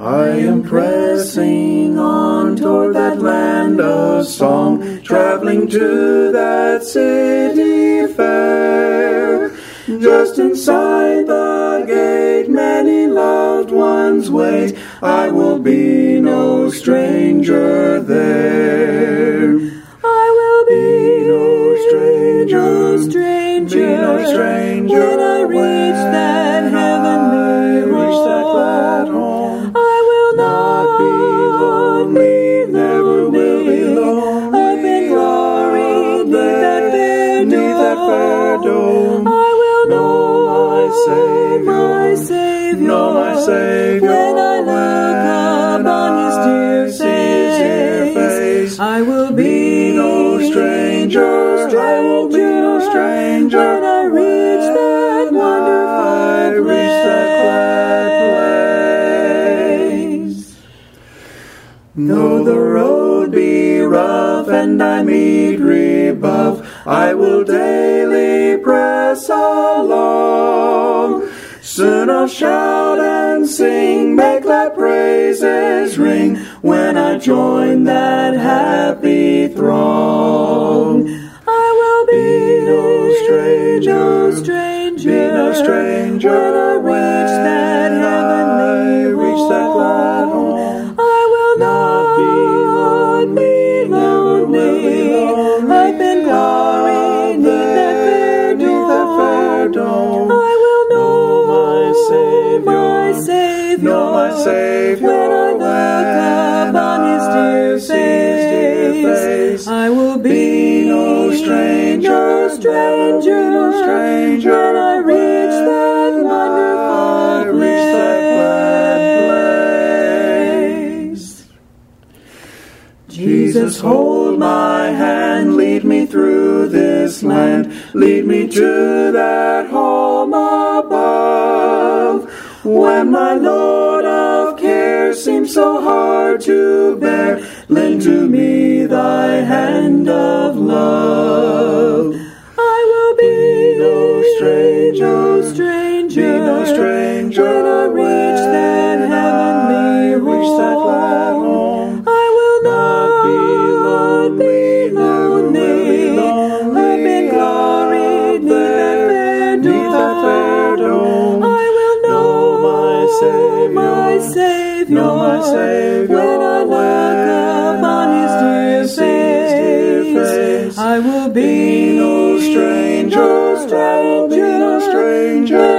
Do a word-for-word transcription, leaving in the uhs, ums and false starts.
I am pressing on toward that land of song, traveling to that city fair. Just inside the gate, many loved ones wait. I will be no stranger there. I will be, be no stranger, no stranger, be no stranger when I reach that heavenly home. Reach that glad home. I will not be lonely, never will be lonely. Up in glory, neath that fair neath that fair dome. I will know my Savior, my Savior, know my Savior. When I look upon His dear face, dear face, I will be, be no stranger, I will be no stranger. When I reach that wonderful I reach that glad place. Though the road be rough and I meet rebuff, I will daily press along. Soon I'll shout and sing, make glad praises ring, when I join that happy throng. I will be, be no stranger, no stranger, be no stranger, when I reach that heavenly home. Reach that glad home. I will not be lonely, lonely, up in glory, neath that fair dome. That fair dome. I will know my Savior, my Savior, know my Savior, when I look upon His dear face. I will be, be no stranger, no stranger, no stranger, when I reach that wonderful reach that glad place. Jesus, hold my hand, lead me through this land, lead me to that home above. When my load of care seems so hard to bear, lend to me thy hand of love. I will be no stranger, no stranger, be no stranger, when I reach that heavenly home. Reach that glad home. I will not be lonely, lonely, lonely, up in glory, neath that fair dome. Neath that fair dome. I will know my Savior, my Savior, know my Savior, when I look upon His dear face. I will be, be no stranger, no stranger, be no stranger.